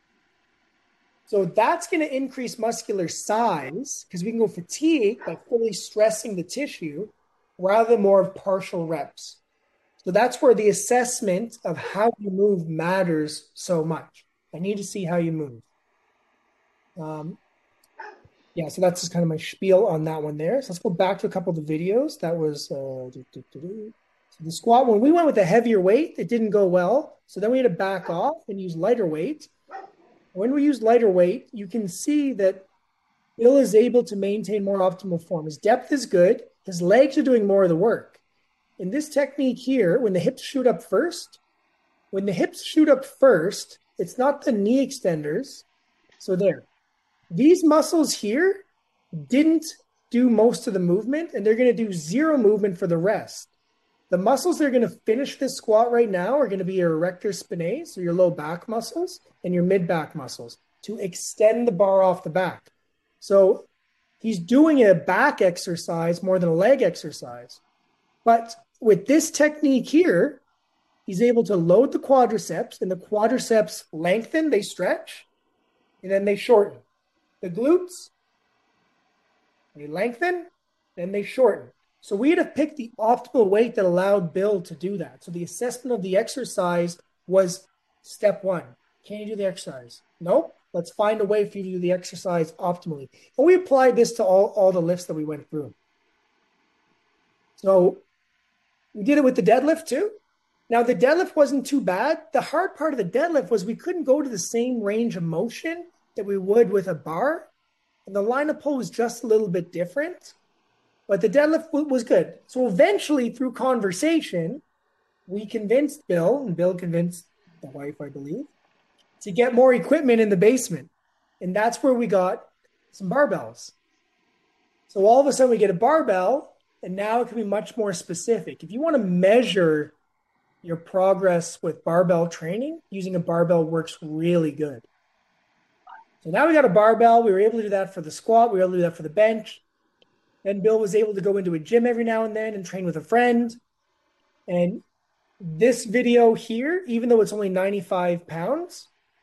So that's going to increase muscular size because we can go fatigue by fully stressing the tissue rather than more of partial reps. So that's where the assessment of how you move matters so much. I need to see how you move. Um, yeah, so that's just kind of my spiel on that one there. So let's go back to a couple of the videos. That was uh, do, do, do, do. So the squat. When we went with a heavier weight, it didn't go well. So then we had to back off and use lighter weight. When we use lighter weight, you can see that Bill is able to maintain more optimal form. His depth is good. His legs are doing more of the work. In this technique here, when the hips shoot up first, when the hips shoot up first, it's not the knee extenders. So there. These muscles here didn't do most of the movement, and they're going to do zero movement for the rest. The muscles that are going to finish this squat right now are going to be your erector spinae, so your low back muscles, and your mid-back muscles to extend the bar off the back. So he's doing a back exercise more than a leg exercise. But with this technique here, he's able to load the quadriceps, and the quadriceps lengthen, they stretch, and then they shorten. The glutes, they lengthen, then they shorten. So we had to pick the optimal weight that allowed Bill to do that. So the assessment of the exercise was step one. Can you do the exercise? Nope. Let's find a way for you to do the exercise optimally. And we applied this to all, all the lifts that we went through. So we did it with the deadlift too. Now the deadlift wasn't too bad. The hard part of the deadlift was we couldn't go to the same range of motion that we would with a bar. And the line of pull was just a little bit different. But the deadlift was good. So eventually, through conversation, we convinced Bill, and Bill convinced the wife, I believe, to get more equipment in the basement. And that's where we got some barbells. So all of a sudden, we get a barbell, and now it can be much more specific. If you want to measure your progress with barbell training, using a barbell works really good. So now we got a barbell. We were able to do that for the squat. We were able to do that for the bench. Then Bill was able to go into a gym every now and then and train with a friend. And this video here, even though it's only ninety-five pounds,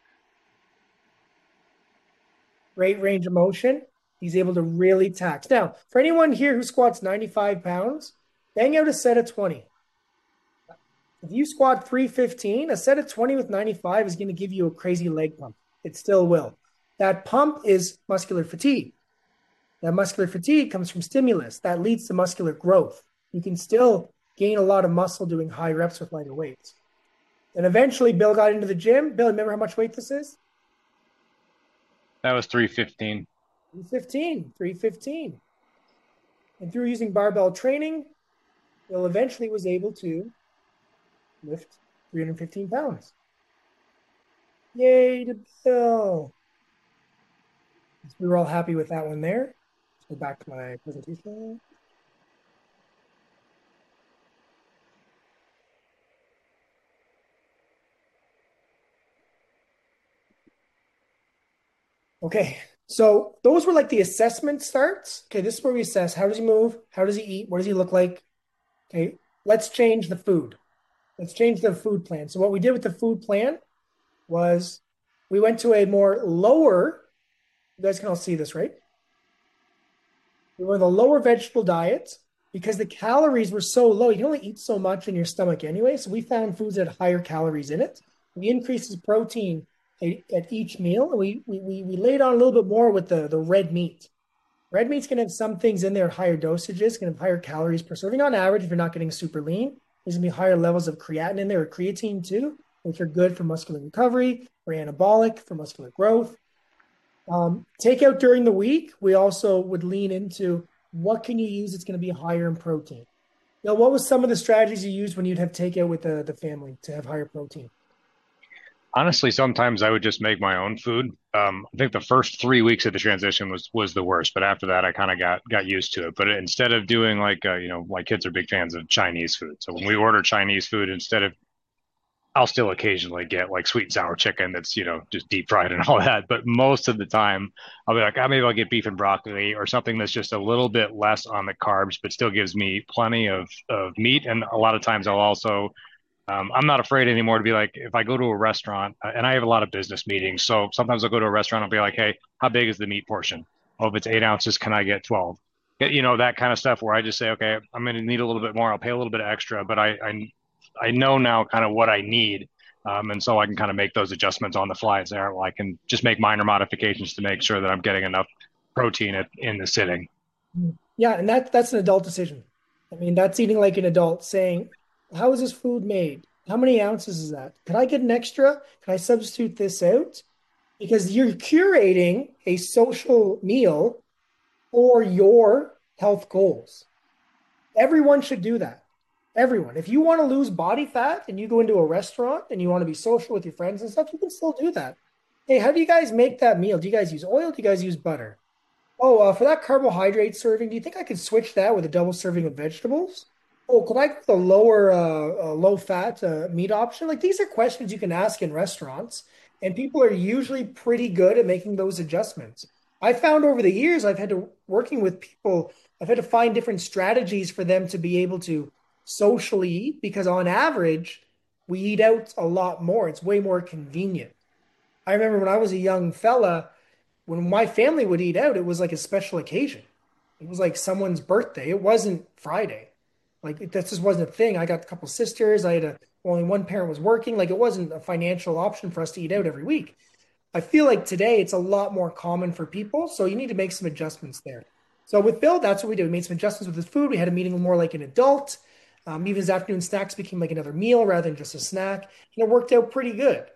great range of motion, he's able to really tax. Now, for anyone here who squats ninety-five pounds, bang out a set of twenty. If you squat three fifteen, a set of twenty with ninety-five is going to give you a crazy leg pump. It still will. That pump is muscular fatigue. That muscular fatigue comes from stimulus. That leads to muscular growth. You can still gain a lot of muscle doing high reps with lighter weights. And eventually, Bill got into the gym. Bill, remember how much weight this is? That was three fifteen. three fifteen, three fifteen. And through using barbell training, Bill eventually was able to lift three hundred fifteen pounds. Yay to Bill. We were all happy with that one there. Let's go back to my presentation. Okay, so those were like the assessment starts. Okay, this is where we assess how does he move? How does he eat? What does he look like? Okay, let's change the food. Let's change the food plan. So what we did with the food plan was we went to a more lower, you guys can all see this, right? We went with a lower vegetable diet because the calories were so low. You can only eat so much in your stomach anyway. So we found foods that had higher calories in it. We increased the protein at each meal. And we, we, we laid on a little bit more with the, the red meat. Red meat's going to have some things in there, higher dosages, going to have higher calories per serving on average if you're not getting super lean. There's going to be higher levels of creatine in there, or creatine too, which are good for muscular recovery, or anabolic for muscular growth. Um, takeout during the week, we also would lean into what can you use that's going to be higher in protein. Now, what was some of the strategies you used when you'd have takeout with the, the family to have higher protein? Honestly, sometimes I would just make my own food. Um, I think the first three weeks of the transition was was the worst, but after that, I kind of got got used to it. But instead of doing like, uh, you know, my kids are big fans of Chinese food. So when we order Chinese food, instead of, I'll still occasionally get like sweet and sour chicken that's, you know, just deep fried and all that. But most of the time, I'll be like, oh, maybe I'll get beef and broccoli or something that's just a little bit less on the carbs, but still gives me plenty of of meat. And a lot of times I'll also Um, I'm not afraid anymore to be like, if I go to a restaurant, uh, and I have a lot of business meetings, so sometimes I'll go to a restaurant and be like, hey, how big is the meat portion? Oh, if it's eight ounces, can I get twelve? Get- You know, that kind of stuff where I just say, okay, I'm going to need a little bit more. I'll pay a little bit extra, but I, I, I know now kind of what I need. Um, and so I can kind of make those adjustments on the fly there. I can just make minor modifications to make sure that I'm getting enough protein at, in the sitting. Yeah, and that that's an adult decision. I mean, that's eating like an adult saying, how is this food made? How many ounces is that? Can I get an extra? Can I substitute this out? Because you're curating a social meal for your health goals. Everyone should do that. Everyone. If you want to lose body fat and you go into a restaurant and you want to be social with your friends and stuff, you can still do that. Hey, how do you guys make that meal? Do you guys use oil? Do you guys use butter? Oh, uh, for that carbohydrate serving, do you think I could switch that with a double serving of vegetables? Oh, could I get the lower, uh, uh, low fat uh, meat option? Like these are questions you can ask in restaurants, and people are usually pretty good at making those adjustments. I found over the years I've had to working with people, I've had to find different strategies for them to be able to socially eat because on average, we eat out a lot more. It's way more convenient. I remember when I was a young fella, when my family would eat out, it was like a special occasion. It was like someone's birthday. It wasn't Friday. Like it, that just wasn't a thing. I got a couple sisters. I had a only one parent was working. Like it wasn't a financial option for us to eat out every week. I feel like today it's a lot more common for people. So you need to make some adjustments there. So with Bill, that's what we did. We made some adjustments with his food. We had a meeting more like an adult. Um, even his afternoon snacks became like another meal rather than just a snack. And it worked out pretty good.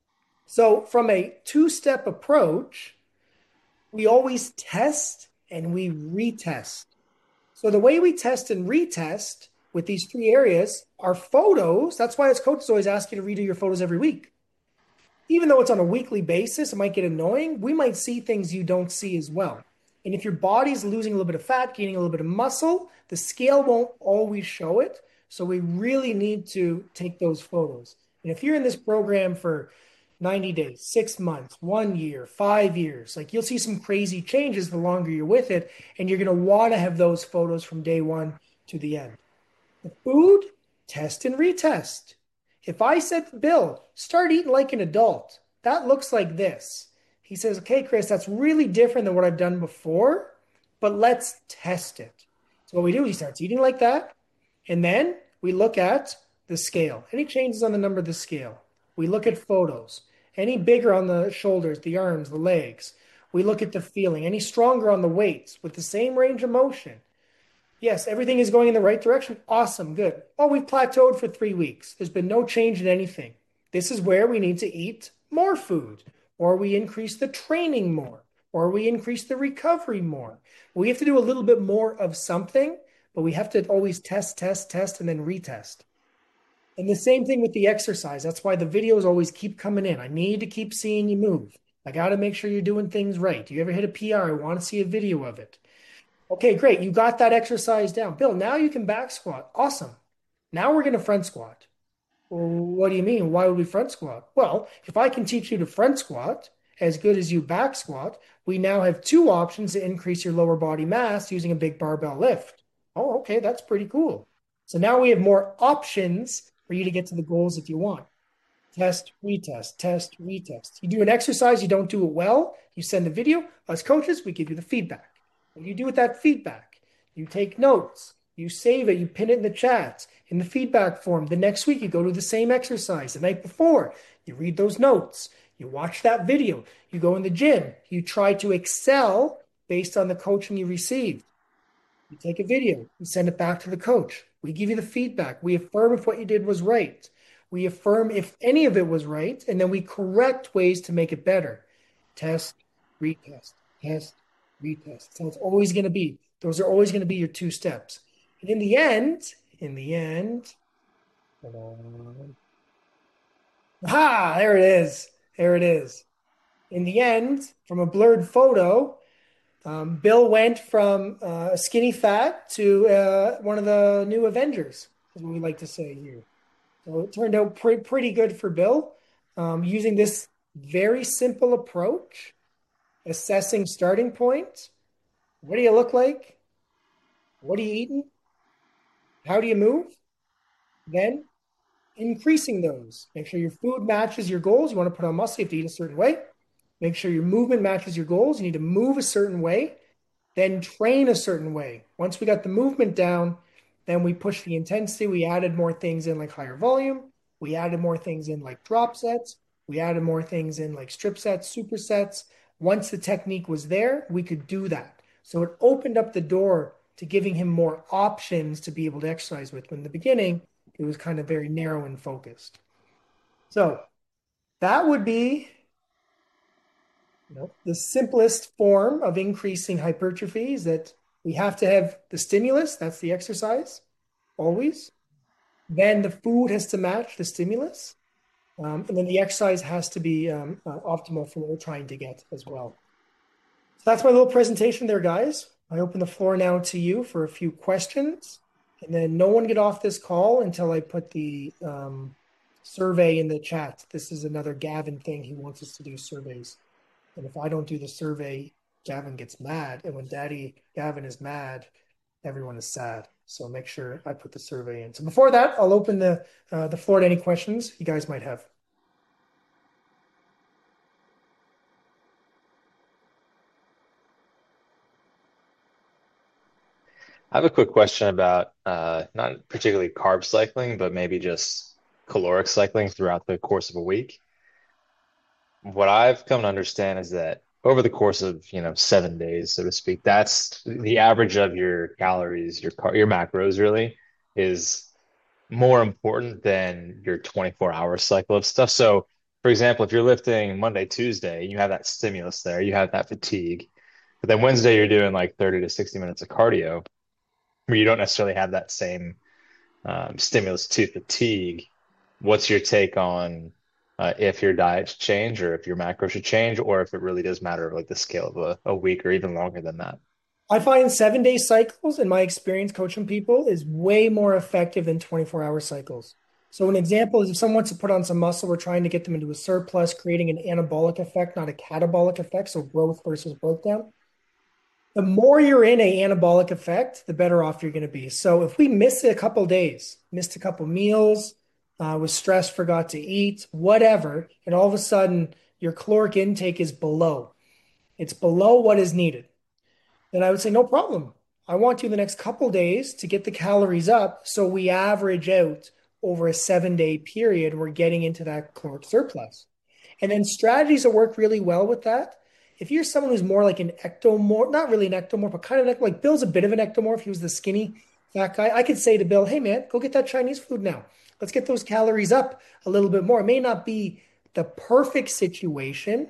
So from a two-step approach, we always test and we retest. So the way we test and retest with these three areas are photos. That's why as coaches always ask you to redo your photos every week. Even though it's on a weekly basis, it might get annoying. We might see things you don't see as well. And if your body's losing a little bit of fat, gaining a little bit of muscle, the scale won't always show it. So we really need to take those photos. And if you're in this program for ninety days, six months, one year, five years. Like you'll see some crazy changes the longer you're with it, and you're going to want to have those photos from day one to the end. The food, test and retest. If I said to Bill, start eating like an adult, that looks like this. He says, okay, Chris, that's really different than what I've done before, but let's test it. So what we do is he starts eating like that, and then we look at the scale. Any changes on the number of the scale? We look at photos. Any bigger on the shoulders, the arms, the legs. We look at the feeling. Any stronger on the weights with the same range of motion. Yes, everything is going in the right direction. Awesome, good. Oh, we've plateaued for three weeks. There's been no change in anything. This is where we need to eat more food or we increase the training more, or we increase the recovery more. We have to do a little bit more of something, but we have to always test, test, test, and then retest. And the same thing with the exercise. That's why the videos always keep coming in. I need to keep seeing you move. I got to make sure you're doing things right. Do you ever hit a P R? I want to see a video of it. Okay, great. You got that exercise down. Bill, now you can back squat. Awesome. Now we're going to front squat. Well, what do you mean? Why would we front squat? Well, if I can teach you to front squat as good as you back squat, we now have two options to increase your lower body mass using a big barbell lift. Oh, okay, that's pretty cool. So now we have more options for you to get to the goals if you want. Test, retest, test, retest. You do an exercise, you don't do it well, you send a video. Us coaches, we give you the feedback. What do you do with that feedback? You take notes, you save it, you pin it in the chat, in the feedback form. The next week, you go to the same exercise. The night before, you read those notes, you watch that video, you go in the gym, you try to excel based on the coaching you received. You take a video, you send it back to the coach. We give you the feedback. We affirm if what you did was right. We affirm if any of it was right, and then we correct ways to make it better. Test, retest, test, retest. So it's always going to be, those are always going to be your two steps. And in the end, in the end, ah, there it is. There it is. In the end, from a blurred photo, um, Bill went from uh, a skinny fat to uh, one of the new Avengers, as we like to say here. So it turned out pre- pretty good for Bill, um, using this very simple approach, assessing starting point. What do you look like? What are you eating? How do you move? Then increasing those. Make sure your food matches your goals. You want to put on muscle, you have to eat a certain way. Make sure your movement matches your goals. You need to move a certain way, then train a certain way. Once we got the movement down, then we pushed the intensity. We added more things in like higher volume. We added more things in like drop sets. We added more things in like strip sets, supersets. Once the technique was there, we could do that. So it opened up the door to giving him more options to be able to exercise with. When in the beginning, it was kind of very narrow and focused. So that would be, you know, the simplest form of increasing hypertrophy is that we have to have the stimulus, that's the exercise, always. Then the food has to match the stimulus. Um, and then the exercise has to be um, uh, optimal for what we're trying to get as well. So that's my little presentation there, guys. I open the floor now to you for a few questions. And then no one get off this call until I put the um, survey in the chat. This is another Gavin thing. He wants us to do surveys. And if I don't do the survey, Gavin gets mad. And when Daddy Gavin is mad, everyone is sad. So make sure I put the survey in. So before that, I'll open the, uh, the floor to any questions you guys might have. I have a quick question about uh, not particularly carb cycling, but maybe just caloric cycling throughout the course of a week. What I've come to understand is that over the course of, you know, seven days, so to speak, that's the average of your calories, your car, your macros really is more important than your twenty-four hour cycle of stuff. So, for example, if you're lifting Monday, Tuesday, you have that stimulus there, you have that fatigue, but then Wednesday you're doing like thirty to sixty minutes of cardio where you don't necessarily have that same um, stimulus to fatigue. What's your take on uh, if your diet should change or if your macro should change or if it really does matter like the scale of a, a week or even longer than that? I find seven day cycles, in my experience coaching people, is way more effective than twenty-four hour cycles. So an example is if someone wants to put on some muscle, we're trying to get them into a surplus, creating an anabolic effect, not a catabolic effect, so growth versus breakdown. The more you're in a anabolic effect, the better off you're going to be. So if we miss a couple days, missed a couple meals, uh, was stressed, forgot to eat, whatever, and all of a sudden your caloric intake is below, it's below what is needed, then I would say, no problem. I want you the next couple days to get the calories up so we average out over a seven day period. We're getting into that caloric surplus. And then strategies that work really well with that. If you're someone who's more like an ectomorph, not really an ectomorph, but kind of like Bill's a bit of an ectomorph. He was the skinny fat guy. I could say to Bill, hey man, go get that Chinese food now. Let's get those calories up a little bit more. It may not be the perfect situation,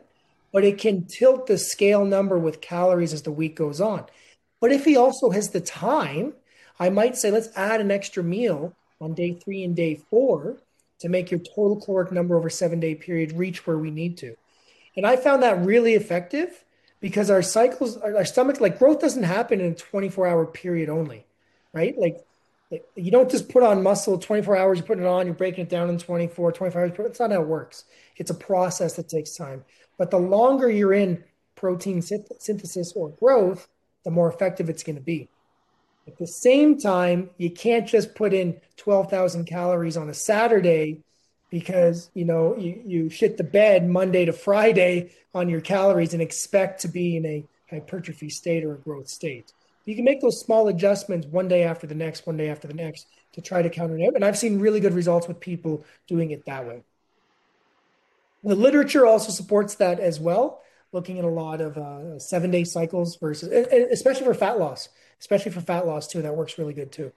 but it can tilt the scale number with calories as the week goes on. But if he also has the time, I might say, let's add an extra meal on day three and day four to make your total caloric number over seven day period reach where we need to. And I found that really effective because our cycles, our, our stomach, like growth doesn't happen in a twenty-four hour period only, right? Like, like you don't just put on muscle twenty-four hours, you're putting it on, you're breaking it down in twenty-four, twenty-five hours. That's not how it works. It's a process that takes time. But the longer you're in protein synthesis or growth, the more effective it's going to be. At the same time, you can't just put in twelve thousand calories on a Saturday because, you know, you, you shit the bed Monday to Friday on your calories and expect to be in a hypertrophy state or a growth state. You can make those small adjustments one day after the next, one day after the next to try to counter it out. And I've seen really good results with people doing it that way. The literature also supports that as well, looking at a lot of uh, seven-day cycles versus, especially for fat loss, especially for fat loss too. That works really good too.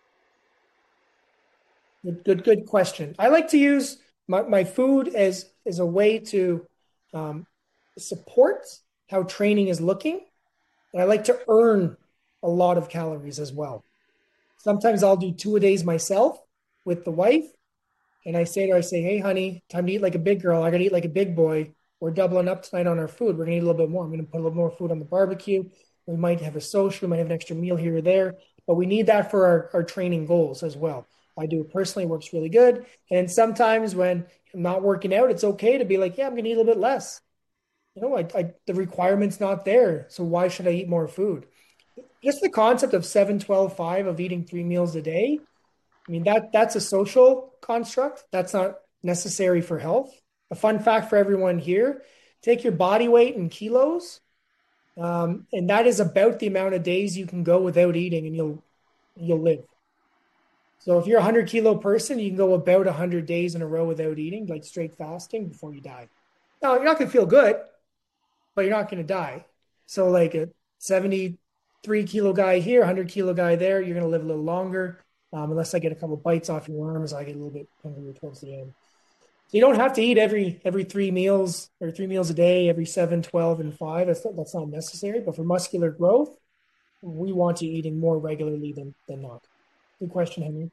Good, good, good question. I like to use my, my food as, as a way to um, support how training is looking. And I like to earn a lot of calories as well. Sometimes I'll do two a days myself with the wife. And I say to her, I say, hey, honey, time to eat like a big girl. I got to eat like a big boy. We're doubling up tonight on our food. We're going to eat a little bit more. I'm going to put a little more food on the barbecue. We might have a social. We might have an extra meal here or there. But we need that for our, our training goals as well. I do it personally. It works really good. And sometimes when I'm not working out, it's okay to be like, yeah, I'm going to eat a little bit less. You know, I, I, the requirement's not there. So why should I eat more food? Just the concept of seven, twelve, five of eating three meals a day. I mean, that that's a social construct. That's not necessary for health. A fun fact for everyone here, take your body weight in kilos, um, and that is about the amount of days you can go without eating and you'll you'll live. So if you're a one hundred kilo person, you can go about one hundred days in a row without eating, like straight fasting before you die. Now, you're not going to feel good, but you're not going to die. So like a seventy-three kilo guy here, one hundred kilo guy there, you're going to live a little longer. Um, unless I get a couple bites off your arms, I get a little bit hungrier towards the end. So you don't have to eat every every three meals or three meals a day, every seven, twelve, and five. That's not, that's not necessary. But for muscular growth, we want you eating more regularly than, than not. Good question, Henry.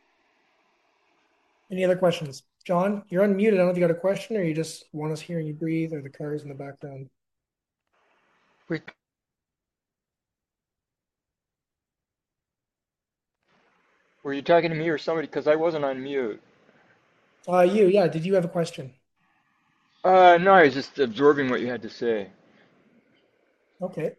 Any other questions? John, you're unmuted. I don't know if you got a question or you just want us hearing you breathe or the cars in the background. We, were you talking to me or somebody? Because I wasn't on mute. Uh, you, yeah. Did you have a question? Uh, no, I was just absorbing what you had to say. Okay.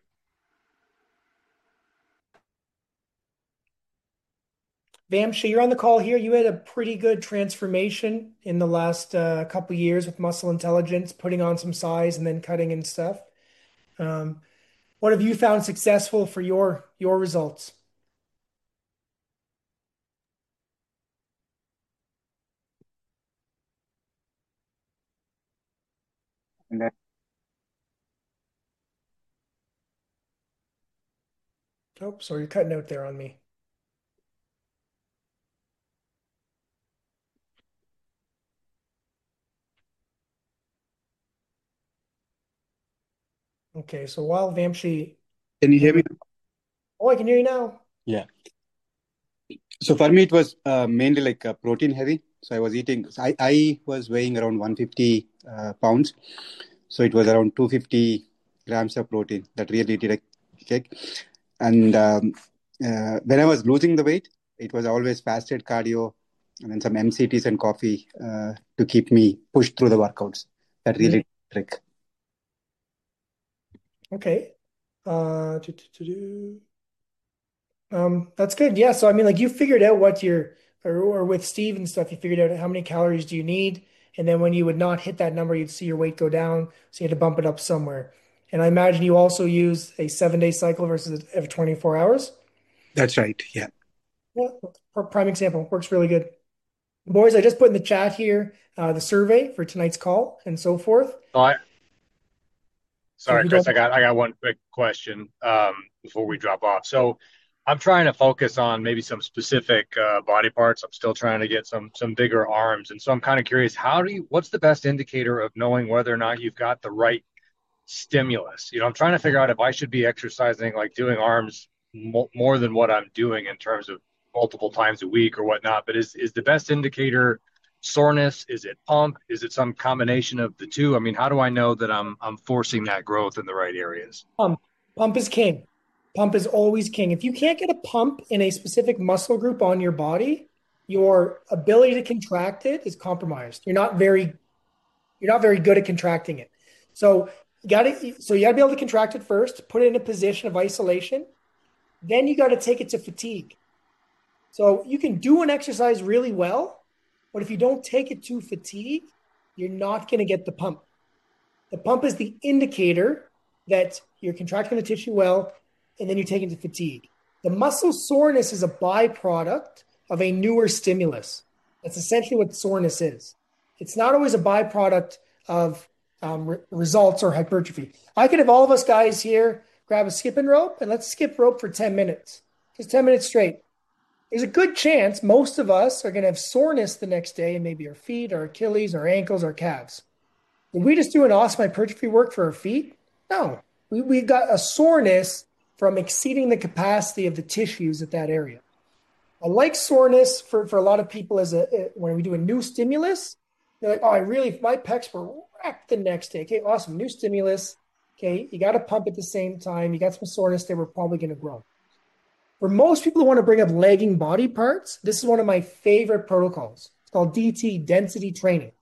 Vamsha, you're on the call here. You had a pretty good transformation in the last uh, couple of years with Muscle Intelligence, putting on some size and then cutting and stuff. Um, what have you found successful for your your results? And then, Oh, sorry, you're cutting out there on me. Okay, so while Vamshi, can you hear me? oh, I can hear you now. Yeah. So for me, it was uh, mainly like uh, protein heavy. So I was eating, so I, I was weighing around one hundred fifty uh, pounds. So it was around two hundred fifty grams of protein that really did a kick. And um, uh, when I was losing the weight, it was always fasted cardio and then some M C Ts and coffee uh, to keep me pushed through the workouts. That really did a trick. Okay. Uh, do, do, do, do. Um, that's good. Yeah. So I mean, like you figured out what your or, or with Steve and stuff, you figured out how many calories do you need, and then when you would not hit that number, you'd see your weight go down, so you had to bump it up somewhere. And I imagine you also use a seven day cycle versus every twenty-four hours. That's right. Yeah. Yeah, prime example. Works really good. Boys, I just put in the chat here uh, the survey for tonight's call and so forth. Oh, I, So if sorry, you Chris, don't, I got I got one quick question um, before we drop off. So I'm trying to focus on maybe some specific uh, body parts. I'm still trying to get some some bigger arms, and so I'm kind of curious. How do you? What's the best indicator of knowing whether or not you've got the right stimulus. You know, I'm trying to figure out if I should be exercising, like doing arms mo- more than what I'm doing in terms of multiple times a week or whatnot. But is is the best indicator soreness? Is it pump? Is it some combination of the two? I mean, how do I know that I'm I'm forcing that growth in the right areas? Pump. Pump is king. Pump is always king. If you can't get a pump in a specific muscle group on your body, your ability to contract it is compromised. You're not very you're not very good at contracting it. So you got to so you got to be able to contract it first, put it in a position of isolation. Then you got to take it to fatigue. So you can do an exercise really well, but if you don't take it to fatigue, you're not going to get the pump. The pump is the indicator that you're contracting the tissue well, and then you take it to fatigue. The muscle soreness is a byproduct of a newer stimulus. That's essentially what soreness is. It's not always a byproduct of um, re- results or hypertrophy. I could have all of us guys here grab a skipping rope and let's skip rope for ten minutes, just ten minutes straight. There's a good chance most of us are going to have soreness the next day in maybe our feet, our Achilles, our ankles, our calves. Did we just do an awesome hypertrophy work for our feet? No. We, we got a soreness from exceeding the capacity of the tissues at that area. I like soreness for, for a lot of people as a when we do a new stimulus. They're like, oh, I really, my pecs were wrecked the next day. Okay, awesome. New stimulus. Okay, you got to pump at the same time. You got some soreness they were probably going to grow. For most people who want to bring up lagging body parts, this is one of my favorite protocols. It's called D T, density training.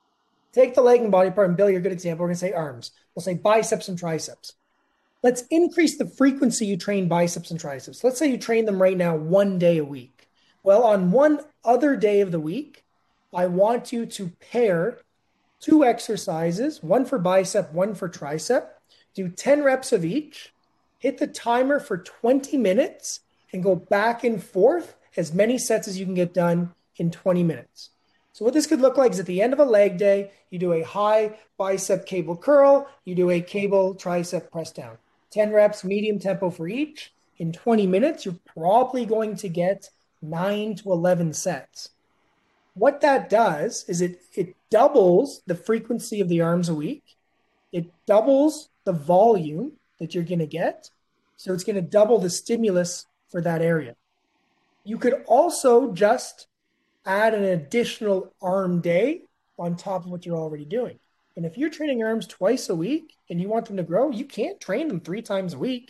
Take the lagging body part, and Bill, you're a good example. We're going to say arms. We'll say biceps and triceps. Let's increase the frequency you train biceps and triceps. Let's say you train them right now one day a week. Well, on one other day of the week, I want you to pair two exercises, one for bicep, one for tricep. Do ten reps of each. Hit the timer for twenty minutes and go back and forth as many sets as you can get done in twenty minutes. So what this could look like is at the end of a leg day, you do a high bicep cable curl, you do a cable tricep press down. ten reps, medium tempo for each. In twenty minutes, you're probably going to get nine to eleven sets. What that does is it, it doubles the frequency of the arms a week. It doubles the volume that you're going to get. So it's going to double the stimulus for that area. You could also just add an additional arm day on top of what you're already doing. And if you're training arms twice a week and you want them to grow, you can't train them three times a week.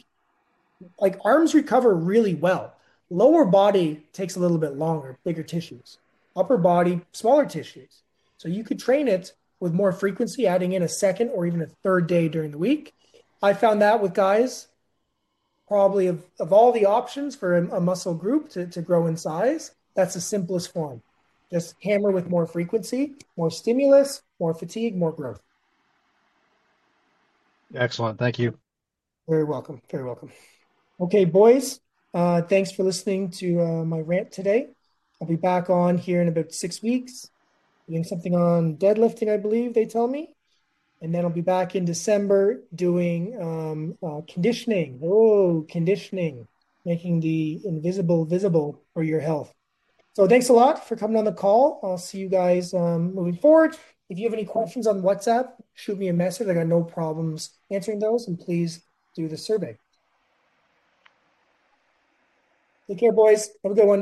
Like arms recover really well. Lower body takes a little bit longer, bigger tissues. Upper body, smaller tissues. So you could train it with more frequency, adding in a second or even a third day during the week. I found that with guys, probably of, of all the options for a, a muscle group to, to grow in size, that's the simplest form. Just hammer with more frequency, more stimulus, more fatigue, more growth. Excellent. Thank you. Very welcome. Very welcome. Okay, boys, uh, thanks for listening to uh, my rant today. I'll be back on here in about six weeks, doing something on deadlifting, I believe they tell me. And then I'll be back in December doing um, uh, conditioning. Oh, conditioning, making the invisible visible for your health. So thanks a lot for coming on the call. I'll see you guys um, moving forward. If you have any questions on WhatsApp, shoot me a message. I got no problems answering those. And please do the survey. Take care, boys. Have a good one.